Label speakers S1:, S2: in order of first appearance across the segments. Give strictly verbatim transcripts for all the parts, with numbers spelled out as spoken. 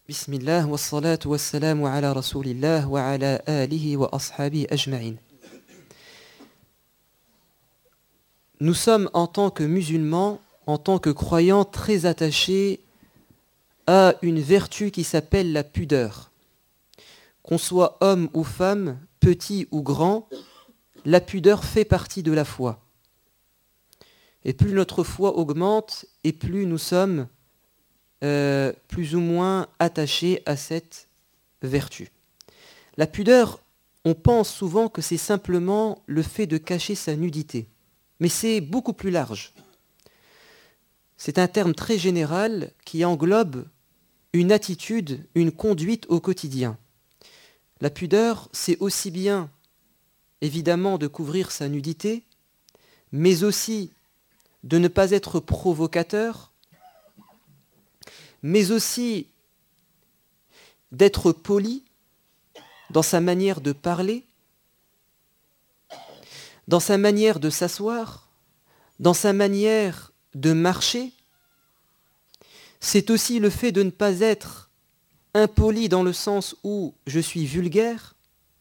S1: Bismillah wa salatu wa salamu ala rasulillah wa ala alihi wa ashabi ajma'in. Nous sommes en tant que musulmans, en tant que croyants, très attachés à une vertu qui s'appelle la pudeur. Qu'on soit homme ou femme, petit ou grand, la pudeur fait partie de la foi. Et plus notre foi augmente, et plus nous sommes euh, plus ou moins attachés à cette vertu. La pudeur, on pense souvent que c'est simplement le fait de cacher sa nudité. Mais c'est beaucoup plus large. C'est un terme très général qui englobe une attitude, une conduite au quotidien. La pudeur, c'est aussi bien, évidemment, de couvrir sa nudité, mais aussi de ne pas être provocateur, mais aussi d'être poli dans sa manière de parler, dans sa manière de s'asseoir, dans sa manière de marcher. C'est aussi le fait de ne pas être impoli dans le sens où je suis vulgaire.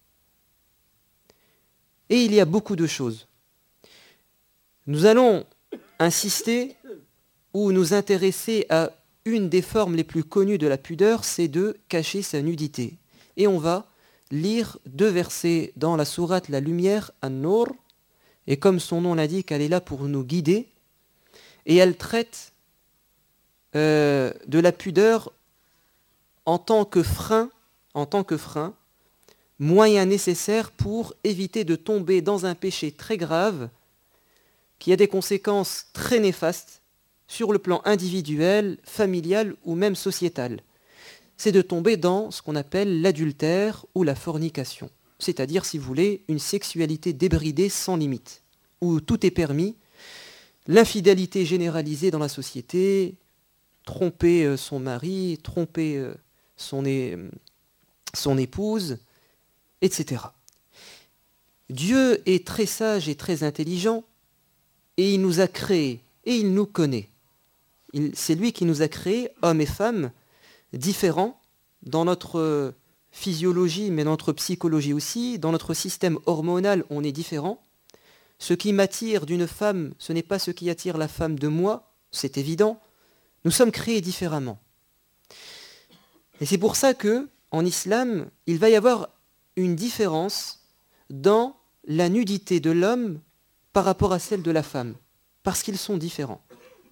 S1: Et il y a beaucoup de choses. Nous allons insister ou nous intéresser à une des formes les plus connues de la pudeur, c'est de cacher sa nudité. Et on va lire deux versets dans la sourate La Lumière, An-Nur, et comme son nom l'indique, elle est là pour nous guider, et elle traite euh, de la pudeur en tant que frein, en tant que frein, moyen nécessaire pour éviter de tomber dans un péché très grave qui a des conséquences très néfastes sur le plan individuel, familial ou même sociétal. C'est de tomber dans ce qu'on appelle l'adultère ou la fornication. C'est-à-dire, si vous voulez, une sexualité débridée sans limite, où tout est permis, l'infidélité généralisée dans la société, tromper son mari, tromper son, é... son épouse, et cetera. Dieu est très sage et très intelligent, et il nous a créés, et il nous connaît. Il, c'est lui qui nous a créés, hommes et femmes, différents dans notre physiologie, mais dans notre psychologie aussi. Dans notre système hormonal, on est différents. Ce qui m'attire d'une femme, ce n'est pas ce qui attire la femme de moi, c'est évident. Nous sommes créés différemment. Et c'est pour ça que, en islam, il va y avoir une différence dans la nudité de l'homme par rapport à celle de la femme, parce qu'ils sont différents.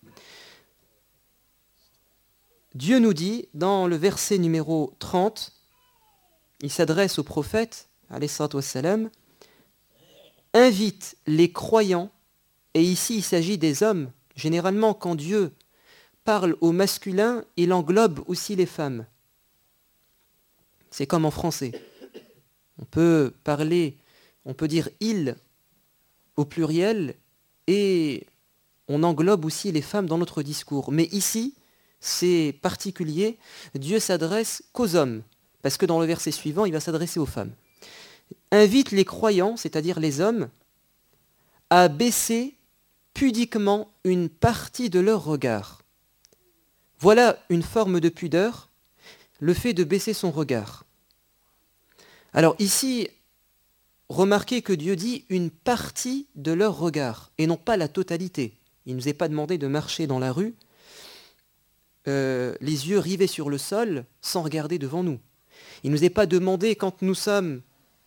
S1: Dieu nous dit, dans le verset numéro trente, il s'adresse au prophète, alayhi salatu wassalam, invite les croyants, et ici il s'agit des hommes. Généralement, quand Dieu parle au masculin, il englobe aussi les femmes. C'est comme en français. On peut parler, on peut dire « il » au pluriel, et on englobe aussi les femmes dans notre discours. Mais ici, c'est particulier, Dieu s'adresse qu'aux hommes, parce que dans le verset suivant, il va s'adresser aux femmes. Invite les croyants, c'est-à-dire les hommes, à baisser pudiquement une partie de leur regard. Voilà une forme de pudeur, le fait de baisser son regard. Alors ici, remarquez que Dieu dit une partie de leur regard, et non pas la totalité. Il ne nous est pas demandé de marcher dans la rue, euh, les yeux rivés sur le sol, sans regarder devant nous. Il ne nous est pas demandé, quand nous sommes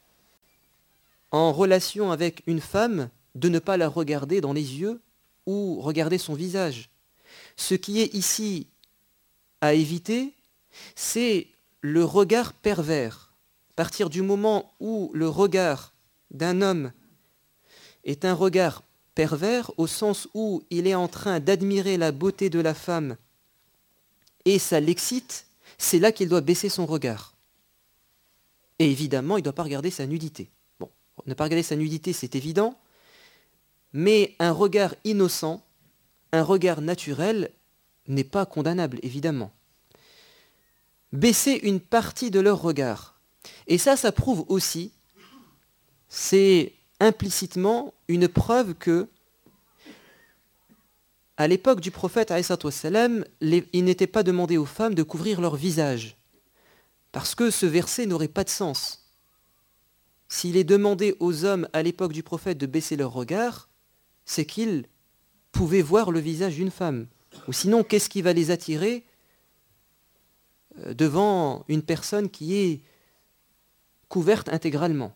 S1: en relation avec une femme, de ne pas la regarder dans les yeux ou regarder son visage. Ce qui est ici à éviter, c'est le regard pervers. À partir du moment où le regard d'un homme est un regard pervers, au sens où il est en train d'admirer la beauté de la femme et ça l'excite, c'est là qu'il doit baisser son regard. Et évidemment, il ne doit pas regarder sa nudité. Bon, ne pas regarder sa nudité, c'est évident, mais un regard innocent, un regard naturel, n'est pas condamnable, évidemment. Baisser une partie de leur regard. Et ça, ça prouve aussi, c'est implicitement une preuve que, à l'époque du prophète, alayhi salatu wassalam, les, il n'était pas demandé aux femmes de couvrir leur visage. Parce que ce verset n'aurait pas de sens. S'il est demandé aux hommes à l'époque du prophète de baisser leur regard, c'est qu'ils pouvaient voir le visage d'une femme. Ou sinon, qu'est-ce qui va les attirer devant une personne qui est couverte intégralement?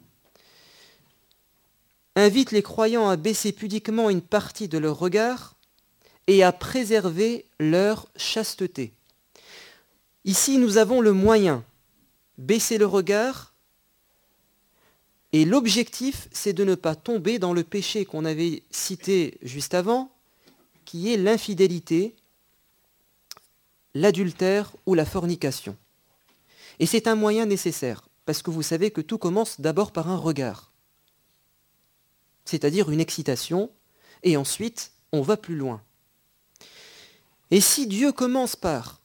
S1: Invite les croyants à baisser pudiquement une partie de leur regard et à préserver leur chasteté. Ici, nous avons le moyen, baisser le regard, et l'objectif, c'est de ne pas tomber dans le péché qu'on avait cité juste avant, qui est l'infidélité, l'adultère ou la fornication. Et c'est un moyen nécessaire, parce que vous savez que tout commence d'abord par un regard, c'est-à-dire une excitation, et ensuite on va plus loin. Et si Dieu commence par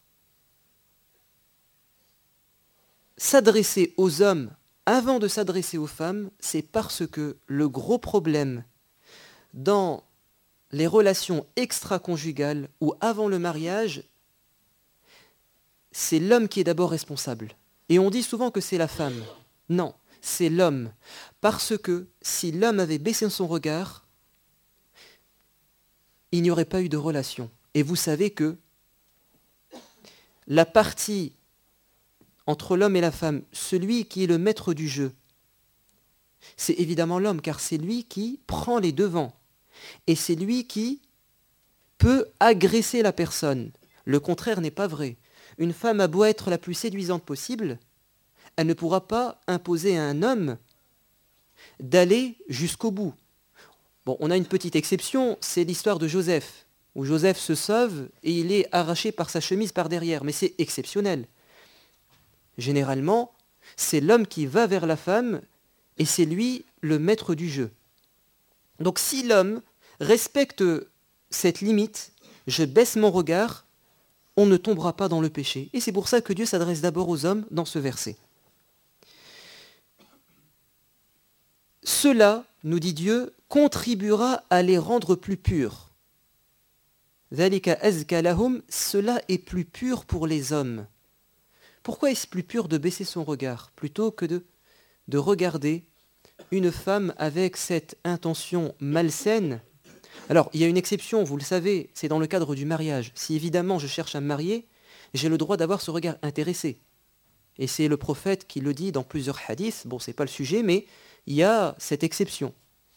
S1: s'adresser aux hommes avant de s'adresser aux femmes, c'est parce que le gros problème dans les relations extra-conjugales ou avant le mariage, c'est l'homme qui est d'abord responsable. Et on dit souvent que c'est la femme. Non, c'est l'homme. Parce que si l'homme avait baissé son regard, il n'y aurait pas eu de relation. Et vous savez que la partie entre l'homme et la femme, celui qui est le maître du jeu, c'est évidemment l'homme, car c'est lui qui prend les devants. Et c'est lui qui peut agresser la personne. Le contraire n'est pas vrai. Une femme a beau être la plus séduisante possible, elle ne pourra pas imposer à un homme d'aller jusqu'au bout. Bon, on a une petite exception, c'est l'histoire de Joseph, où Joseph se sauve et il est arraché par sa chemise par derrière, mais c'est exceptionnel. Généralement, c'est l'homme qui va vers la femme et c'est lui le maître du jeu. Donc si l'homme respecte cette limite, je baisse mon regard, on ne tombera pas dans le péché. Et c'est pour ça que Dieu s'adresse d'abord aux hommes dans ce verset. Cela, nous dit Dieu, contribuera à les rendre plus purs. Dhalika azka lahum, cela est plus pur pour les hommes. Pourquoi est-ce plus pur de baisser son regard plutôt que de, de regarder une femme avec cette intention malsaine? Alors, il y a une exception, vous le savez, c'est dans le cadre du mariage. Si évidemment je cherche à me marier, j'ai le droit d'avoir ce regard intéressé. Et c'est le prophète qui le dit dans plusieurs hadiths. Bon, c'est pas le sujet, mais il y a cette exception.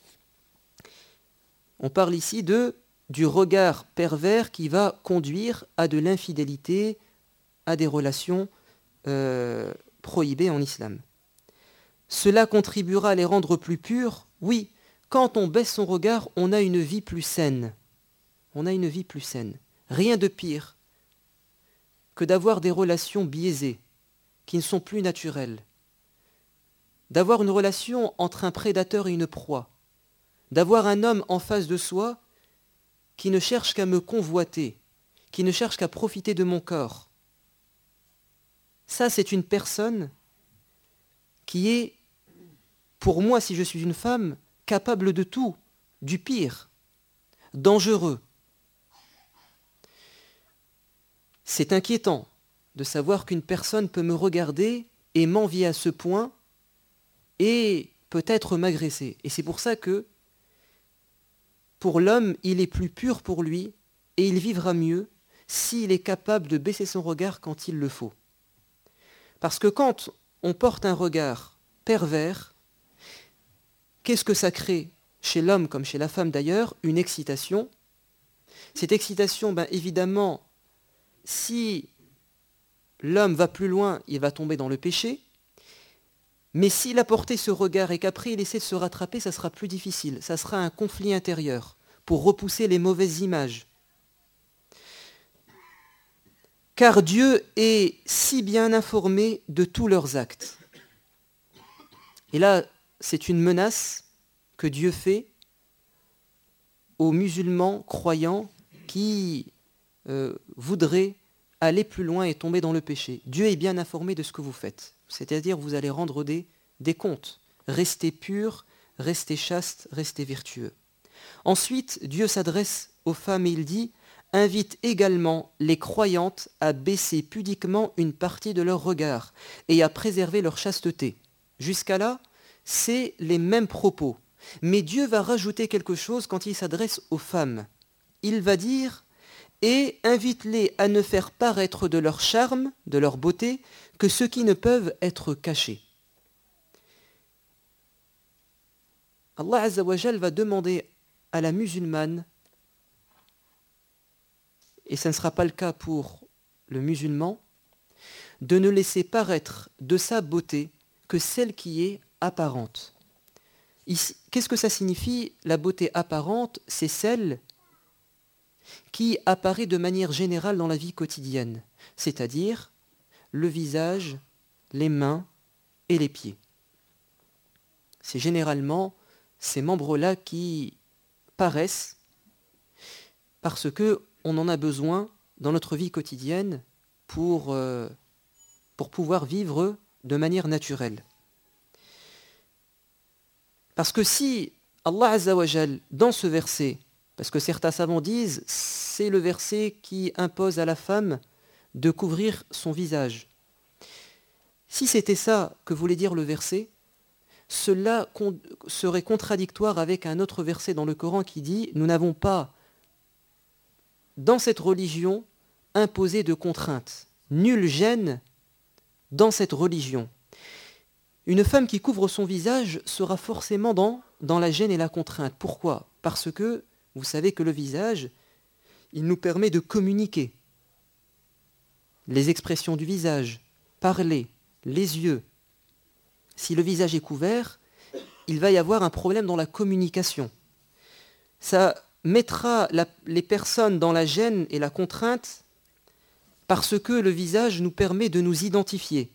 S1: On parle ici de, du regard pervers qui va conduire à de l'infidélité, à des relations euh, prohibées en islam. Cela contribuera à les rendre plus purs? Oui, quand on baisse son regard, on a une vie plus saine. On a une vie plus saine. Rien de pire que d'avoir des relations biaisées, qui ne sont plus naturelles. D'avoir une relation entre un prédateur et une proie. D'avoir un homme en face de soi qui ne cherche qu'à me convoiter, qui ne cherche qu'à profiter de mon corps. Ça, c'est une personne qui est, pour moi, si je suis une femme, capable de tout, du pire, dangereux. C'est inquiétant de savoir qu'une personne peut me regarder et m'envier à ce point et peut-être m'agresser. Et c'est pour ça que pour l'homme, il est plus pur pour lui et il vivra mieux s'il est capable de baisser son regard quand il le faut. Parce que quand on porte un regard pervers, qu'est-ce que ça crée chez l'homme comme chez la femme d'ailleurs? Une excitation. Cette excitation, ben évidemment, si l'homme va plus loin, il va tomber dans le péché. Mais s'il a porté ce regard et qu'après il essaie de se rattraper, ça sera plus difficile. Ça sera un conflit intérieur pour repousser les mauvaises images. Car Dieu est si bien informé de tous leurs actes. Et là, c'est une menace que Dieu fait aux musulmans croyants qui euh, voudraient aller plus loin et tomber dans le péché. Dieu est bien informé de ce que vous faites. C'est-à-dire, vous allez rendre des, des comptes. Restez purs, restez chastes, restez vertueux. Ensuite, Dieu s'adresse aux femmes et il dit « invite également les croyantes à baisser pudiquement une partie de leur regard et à préserver leur chasteté. Jusqu'à là, c'est les mêmes propos. Mais Dieu va rajouter quelque chose quand il s'adresse aux femmes. Il va dire « Et invite-les à ne faire paraître de leur charme, de leur beauté, que ceux qui ne peuvent être cachés. » Allah Azza wa Jal va demander à la musulmane, et ce ne sera pas le cas pour le musulman, de ne laisser paraître de sa beauté que celle qui est apparente. Ici, qu'est-ce que ça signifie? La beauté apparente, c'est celle qui apparaît de manière générale dans la vie quotidienne, c'est-à-dire le visage, les mains et les pieds. C'est généralement ces membres-là qui paraissent parce qu'on en a besoin dans notre vie quotidienne pour, euh, pour pouvoir vivre de manière naturelle. Parce que si Allah Azza wa Jal, dans ce verset, parce que certains savants disent, c'est le verset qui impose à la femme de couvrir son visage. Si c'était ça que voulait dire le verset, cela con- serait contradictoire avec un autre verset dans le Coran qui dit « Nous n'avons pas, dans cette religion, imposé de contraintes. Nulle gêne dans cette religion. » Une femme qui couvre son visage sera forcément dans, dans la gêne et la contrainte. Pourquoi? Parce que vous savez que le visage, il nous permet de communiquer. Les expressions du visage, parler, les yeux. Si le visage est couvert, il va y avoir un problème dans la communication. Ça mettra la, les personnes dans la gêne et la contrainte parce que le visage nous permet de nous identifier.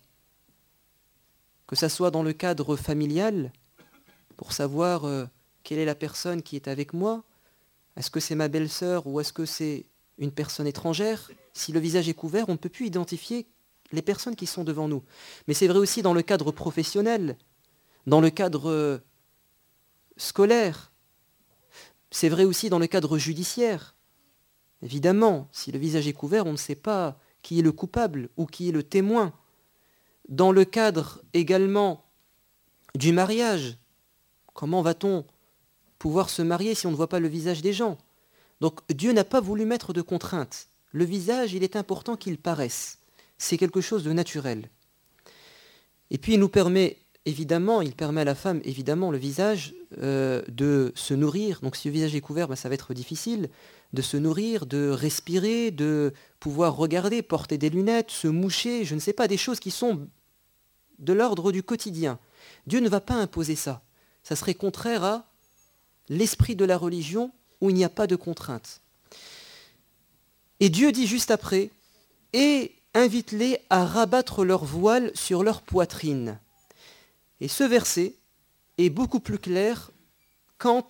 S1: Que ça soit dans le cadre familial, pour savoir euh, quelle est la personne qui est avec moi, est-ce que c'est ma belle-sœur ou est-ce que c'est une personne étrangère? Si le visage est couvert, on ne peut plus identifier les personnes qui sont devant nous. Mais c'est vrai aussi dans le cadre professionnel, dans le cadre euh, scolaire, c'est vrai aussi dans le cadre judiciaire. Évidemment, si le visage est couvert, on ne sait pas qui est le coupable ou qui est le témoin. Dans le cadre également du mariage, comment va-t-on pouvoir se marier si on ne voit pas le visage des gens? Donc Dieu n'a pas voulu mettre de contraintes. Le visage, il est important qu'il paraisse. C'est quelque chose de naturel. Et puis il nous permet, évidemment, il permet à la femme, évidemment, le visage, euh, de se nourrir. Donc si le visage est couvert, ben, ça va être difficile. De se nourrir, de respirer, de pouvoir regarder, porter des lunettes, se moucher, je ne sais pas, des choses qui sont de l'ordre du quotidien. Dieu ne va pas imposer ça. Ça serait contraire à l'esprit de la religion où il n'y a pas de contrainte. Et Dieu dit juste après, « Et invite-les à rabattre leur voile sur leur poitrine. » Et ce verset est beaucoup plus clair quant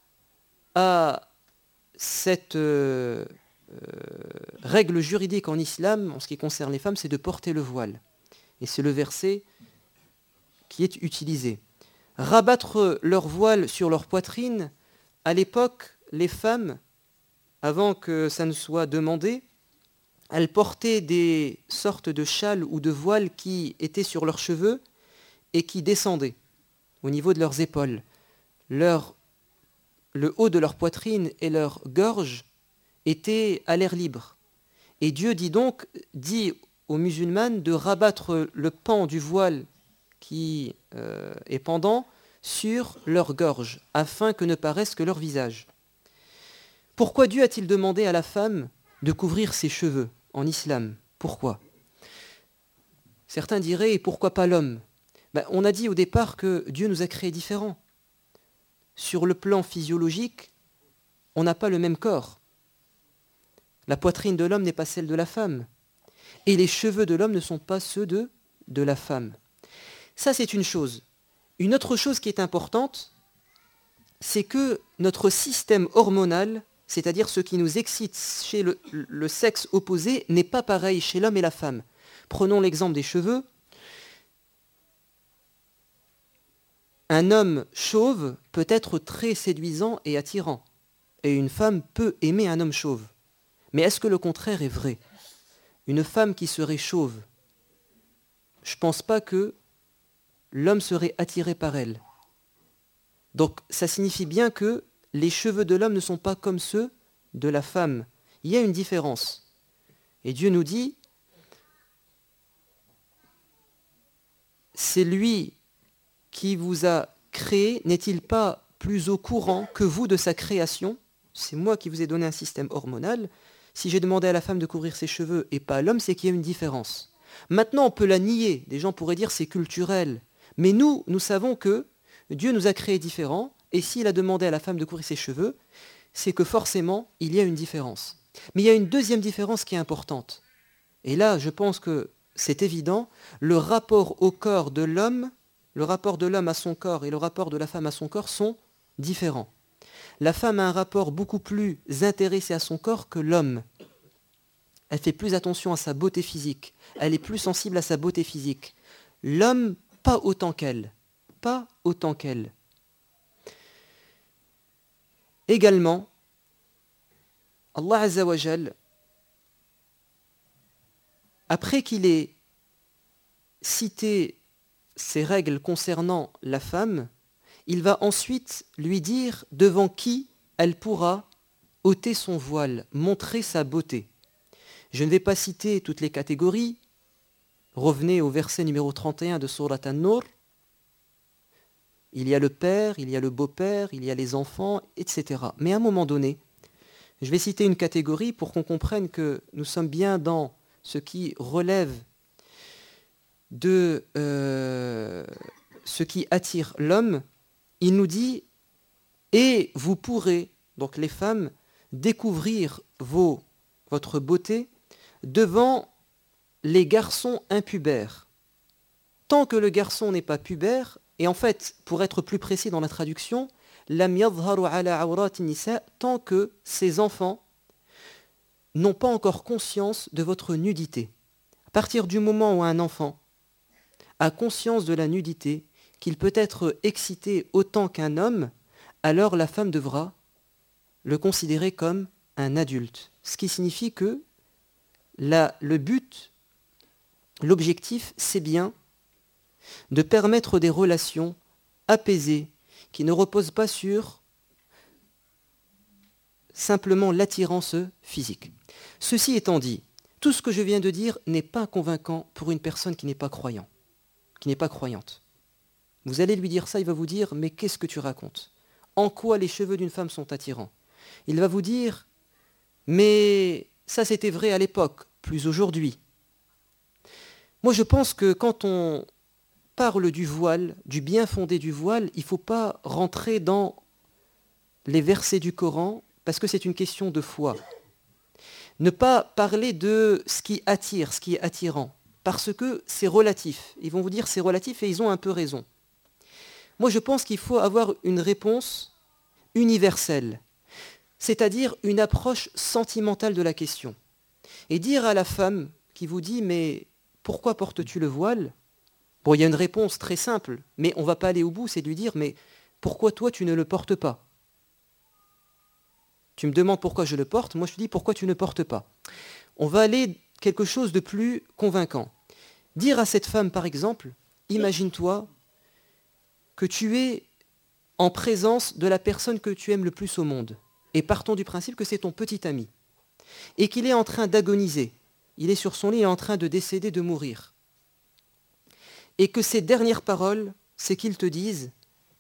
S1: à cette euh, euh, règle juridique en islam, en ce qui concerne les femmes, c'est de porter le voile. Et c'est le verset qui est utilisé. Rabattre leur voile sur leur poitrine, à l'époque, les femmes, avant que ça ne soit demandé, elles portaient des sortes de châles ou de voiles qui étaient sur leurs cheveux et qui descendaient au niveau de leurs épaules. Leur, le haut de leur poitrine et leur gorge étaient à l'air libre. Et Dieu dit donc, dit aux musulmanes de rabattre le pan du voile qui euh, est pendant sur leur gorge, afin que ne paraisse que leur visage. Pourquoi Dieu a-t-il demandé à la femme de couvrir ses cheveux en islam? Pourquoi? Certains diraient, et pourquoi pas l'homme? Ben, on a dit au départ que Dieu nous a créés différents. Sur le plan physiologique, on n'a pas le même corps. La poitrine de l'homme n'est pas celle de la femme. Et les cheveux de l'homme ne sont pas ceux de, de la femme. Ça, c'est une chose. Une autre chose qui est importante, c'est que notre système hormonal, c'est-à-dire ce qui nous excite chez le, le sexe opposé, n'est pas pareil chez l'homme et la femme. Prenons l'exemple des cheveux. Un homme chauve peut être très séduisant et attirant, et une femme peut aimer un homme chauve. Mais est-ce que le contraire est vrai? Une femme qui serait chauve, je ne pense pas que l'homme serait attiré par elle. Donc ça signifie bien que les cheveux de l'homme ne sont pas comme ceux de la femme. Il y a une différence. Et Dieu nous dit, c'est lui qui vous a créé, n'est-il pas plus au courant que vous de sa création? C'est moi qui vous ai donné un système hormonal. Si j'ai demandé à la femme de couvrir ses cheveux et pas à l'homme, c'est qu'il y a une différence. Maintenant, on peut la nier. Des gens pourraient dire c'est culturel. Mais nous, nous savons que Dieu nous a créés différents, et s'il a demandé à la femme de couvrir ses cheveux, c'est que forcément, il y a une différence. Mais il y a une deuxième différence qui est importante. Et là, je pense que c'est évident, le rapport au corps de l'homme, le rapport de l'homme à son corps et le rapport de la femme à son corps sont différents. La femme a un rapport beaucoup plus intéressé à son corps que l'homme. Elle fait plus attention à sa beauté physique. Elle est plus sensible à sa beauté physique. L'homme, pas autant qu'elle. Pas autant qu'elle. Également, Allah Azza wa Jal, après qu'il ait cité ces règles concernant la femme, il va ensuite lui dire devant qui elle pourra ôter son voile, montrer sa beauté. Je ne vais pas citer toutes les catégories. Revenez au verset numéro trente et un de Surat An-Nur. Il y a le père, il y a le beau-père, il y a les enfants, et cetera. Mais à un moment donné, je vais citer une catégorie pour qu'on comprenne que nous sommes bien dans ce qui relève de euh, ce qui attire l'homme. Il nous dit « Et vous pourrez, donc les femmes, découvrir vos, votre beauté devant les garçons impubères. Tant que le garçon n'est pas pubère, et en fait, pour être plus précis dans la traduction, lam yadhharu ala awrati nisa, tant que ces enfants n'ont pas encore conscience de votre nudité. À partir du moment où un enfant a conscience de la nudité, qu'il peut être excité autant qu'un homme, alors la femme devra le considérer comme un adulte. Ce qui signifie que la, le but, l'objectif, c'est bien de permettre des relations apaisées qui ne reposent pas sur simplement l'attirance physique. Ceci étant dit, tout ce que je viens de dire n'est pas convaincant pour une personne qui n'est pas croyant, qui n'est pas croyante. Vous allez lui dire ça, il va vous dire « Mais qu'est-ce que tu racontes? En quoi les cheveux d'une femme sont attirants ?» Il va vous dire « Mais ça c'était vrai à l'époque, plus aujourd'hui. » Moi je pense que quand on parle du voile, du bien fondé du voile, il ne faut pas rentrer dans les versets du Coran parce que c'est une question de foi. Ne pas parler de ce qui attire, ce qui est attirant, parce que c'est relatif. Ils vont vous dire c'est relatif et ils ont un peu raison. Moi je pense qu'il faut avoir une réponse universelle, c'est-à-dire une approche sentimentale de la question. Et dire à la femme qui vous dit « Mais pourquoi portes-tu le voile ?» Bon, il y a une réponse très simple, mais on ne va pas aller au bout, c'est de lui dire « Mais pourquoi toi tu ne le portes pas ?» Tu me demandes pourquoi je le porte, moi je te dis pourquoi tu ne portes pas. On va aller quelque chose de plus convaincant. Dire à cette femme par exemple, imagine-toi que tu es en présence de la personne que tu aimes le plus au monde, et partons du principe que c'est ton petit ami, et qu'il est en train d'agoniser, il est sur son lit, il est en train de décéder, de mourir, et que ses dernières paroles, c'est qu'il te dise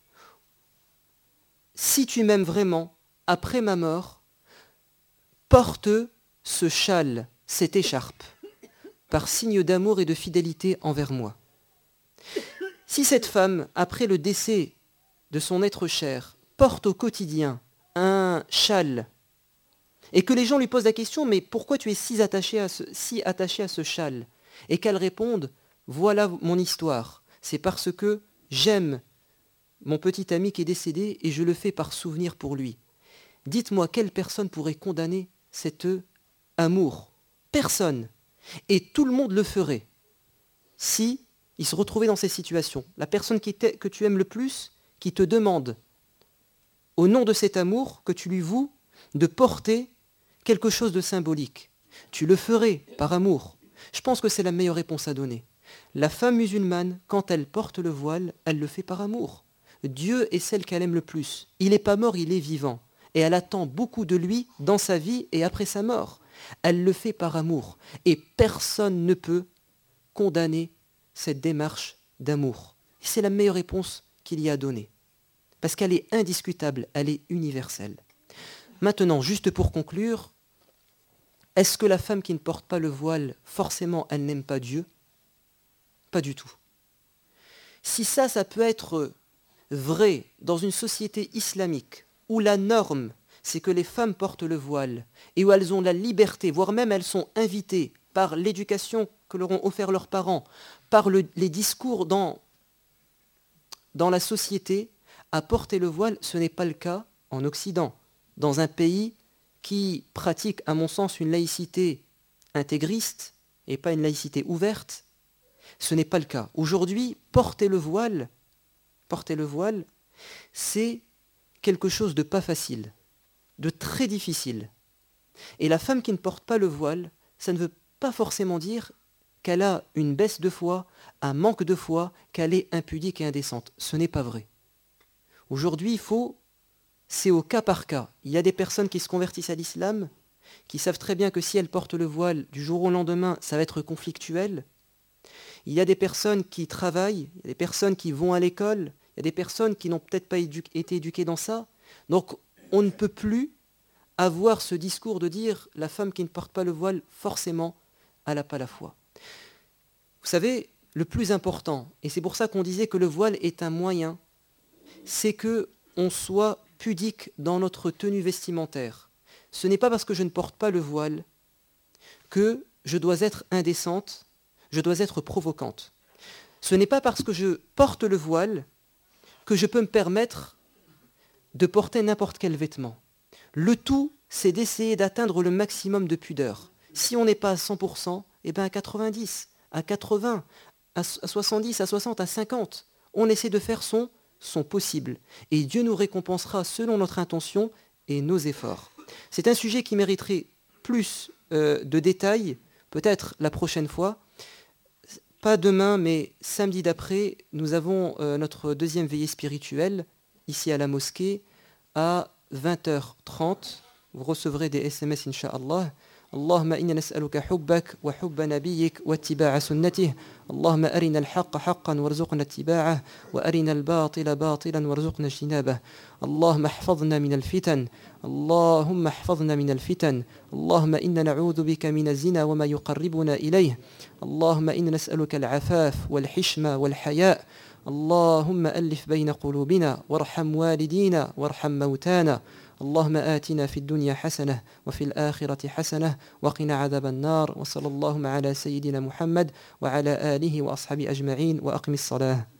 S1: « Si tu m'aimes vraiment, après ma mort, porte ce châle, cette écharpe, par signe d'amour et de fidélité envers moi. » Si cette femme, après le décès de son être cher, porte au quotidien un châle, et que les gens lui posent la question « Mais pourquoi tu es si attaché à ce, si attaché à ce châle ?» et qu'elle réponde « Voilà mon histoire, c'est parce que j'aime mon petit ami qui est décédé et je le fais par souvenir pour lui. » Dites-moi, quelle personne pourrait condamner cet amour? Personne. Et tout le monde le ferait si il se retrouvait dans ces situations. La personne qui que tu aimes le plus, qui te demande, au nom de cet amour que tu lui voues, de porter quelque chose de symbolique. Tu le ferais par amour. Je pense que c'est la meilleure réponse à donner. La femme musulmane, quand elle porte le voile, elle le fait par amour. Dieu est celle qu'elle aime le plus. Il n'est pas mort, il est vivant. Et elle attend beaucoup de lui dans sa vie et après sa mort. Elle le fait par amour. Et personne ne peut condamner cette démarche d'amour. Et c'est la meilleure réponse qu'il y a à donner. Parce qu'elle est indiscutable, elle est universelle. Maintenant, juste pour conclure, est-ce que la femme qui ne porte pas le voile, forcément, elle n'aime pas Dieu ? Pas du tout. Si ça, ça peut être vrai dans une société islamique où la norme, c'est que les femmes portent le voile et où elles ont la liberté, voire même elles sont invitées par l'éducation que leur ont offert leurs parents, par le, les discours dans, dans la société, à porter le voile, ce n'est pas le cas en Occident, dans un pays qui pratique, à mon sens, une laïcité intégriste et pas une laïcité ouverte. Ce n'est pas le cas. Aujourd'hui, porter le voile, porter le voile, c'est quelque chose de pas facile, de très difficile. Et la femme qui ne porte pas le voile, ça ne veut pas forcément dire qu'elle a une baisse de foi, un manque de foi, qu'elle est impudique et indécente. Ce n'est pas vrai. Aujourd'hui, il faut, c'est au cas par cas. Il y a des personnes qui se convertissent à l'islam, qui savent très bien que si elles portent le voile du jour au lendemain, ça va être conflictuel. Il y a des personnes qui travaillent, il y a des personnes qui vont à l'école, il y a des personnes qui n'ont peut-être pas édu- été éduquées dans ça. Donc, on ne peut plus avoir ce discours de dire la femme qui ne porte pas le voile, forcément, elle n'a pas la foi. Vous savez, le plus important, et c'est pour ça qu'on disait que le voile est un moyen, c'est qu'on soit pudique dans notre tenue vestimentaire. Ce n'est pas parce que je ne porte pas le voile que je dois être indécente, je dois être provocante. Ce n'est pas parce que je porte le voile que je peux me permettre de porter n'importe quel vêtement. Le tout, c'est d'essayer d'atteindre le maximum de pudeur. Si on n'est pas à cent pour cent, eh bien à quatre-vingt-dix, à quatre-vingts, à soixante-dix, à soixante, à cinquante, on essaie de faire son, son possible. Et Dieu nous récompensera selon notre intention et nos efforts. C'est un sujet qui mériterait plus euh, de détails, peut-être la prochaine fois. Pas demain, mais samedi d'après, nous avons euh, notre deuxième veillée spirituelle, ici à la mosquée, à vingt heures trente. Vous recevrez des S M S, Inch'Allah. اللهم إنا نسألك حبك وحب نبيك واتباع سنته اللهم أرنا الحق حقا وارزقنا اتباعه وأرنا الباطل باطلا وارزقنا اجتنابه اللهم احفظنا من الفتن اللهم احفظنا من الفتن اللهم إنا نعوذ بك من الزنا وما يقربنا إليه اللهم إنا نسألك العفاف والحشمة والحياء اللهم ألف بين قلوبنا وارحم والدينا وارحم موتانا اللهم آتنا في الدنيا حسنة وفي الآخرة حسنة وقنا عذاب النار وصلى اللهم على سيدنا محمد وعلى آله وأصحابه أجمعين وأقم الصلاة